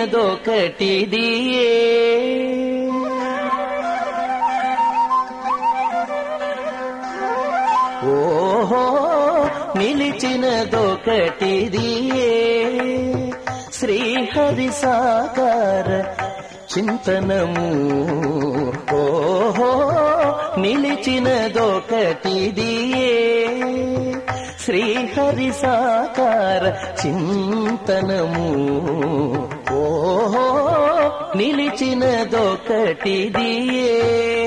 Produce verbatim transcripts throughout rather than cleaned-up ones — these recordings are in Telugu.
నిలిచినదొకటిదియే. ఓహో నిలిచినదొకటిదియే. శ్రీహరి సాకార చింతనము. ఓహో నిలిచినదొకటిదియే. శ్రీహరి సాకార చింతనము. ఓహో నిలిచినదొకటిదియే.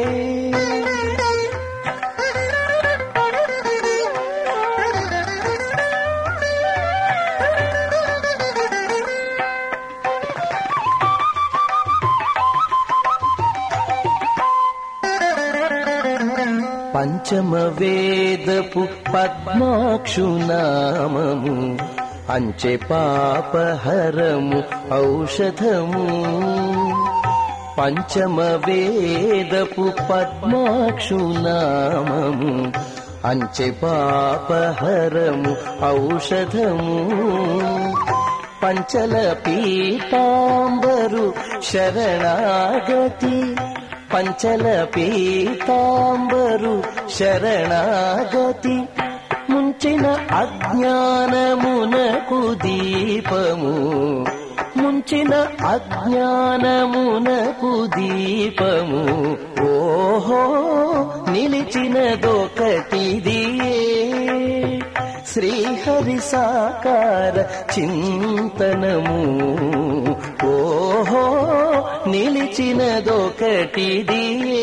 పంచమ వేదపు పద్మాక్షునామము అంచె పాపహరము ఔషధము. పంచమ వేదపు పద్మాక్షునామము అంచె పాపహరము ఔషధము. పంచల పీతాంబరు శరణాగతి. పంచల పీతాంబరు శరణాగతి. ముంచిన అజ్ఞానమునకు దీపము. ముంచిన అజ్ఞానమునకు దీపము. ఓహో నిలిచినదొకటిదియే. శ్రీహరి సాకార చింతనము. ఓహో నిలిచినదొకటిదియే.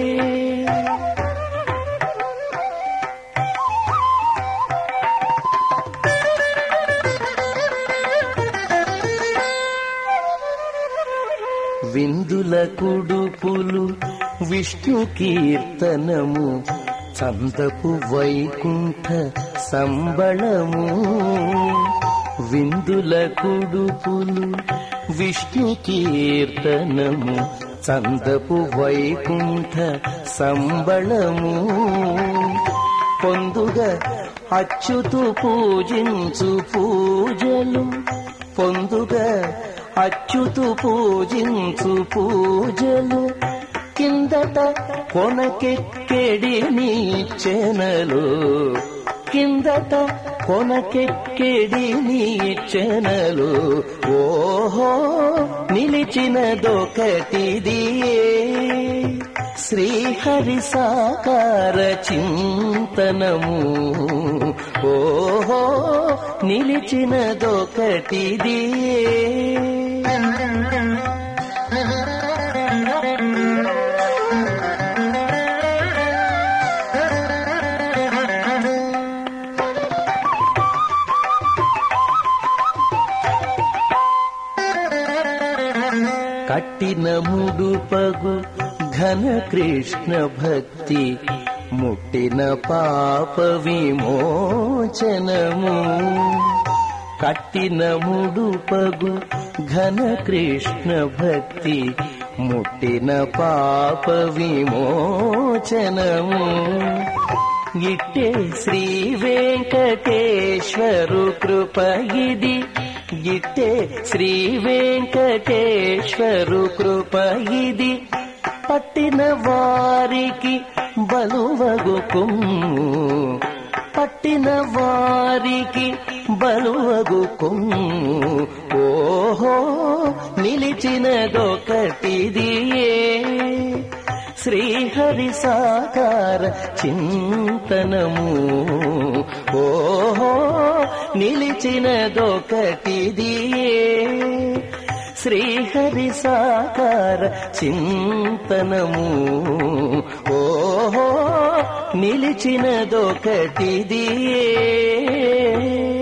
విందుల కుడుపులు విష్ణు కీర్తనము. చందపు వైకుంఠ సంబళము. విందుల కుడుపులు విష్ణు కీర్తనము. చందపు వైకుంఠ సంబళము. పొందుగా అచ్యుతు పూజించు పూజలు. పొందుగా అచ్యుతు పూజించు పూజలు. కిందట కొనకెక్కెడి నీచెనలు. కిందట కొనకెక్కెడి నీచెనలు. ఓహో నిలిచినదొకటిదియే. శ్రీహరి సాకార చింతనము. ఓహో నిలిచినదొకటిదియే. కట్టిన ముడుపగు ఘన కృష్ణ భక్తి. ముట్టిన పాప విమోచనము. కట్టిన ముడుపగు ఘన కృష్ణ భక్తి. ముట్టిన పాప విమోచనము. ఇట్టే శ్రీ వెంకటేశ్వరు కృపగిది. గిట్టే శ్రీ వెంకటేశ్వరు కృపగిది. పట్టిన వారికి బలువగు కొమ్ము. పట్టిన వారికి బలువగు కొమ్ము. ఓహో నిలిచినదొకటిదియే. శ్రీహరి సాకార చింతనము. ఓహో నిలిచినదొకటిదియే. శ్రీహరి సాకార చింతనము. ఓహో నిలిచినదొకటిదియే.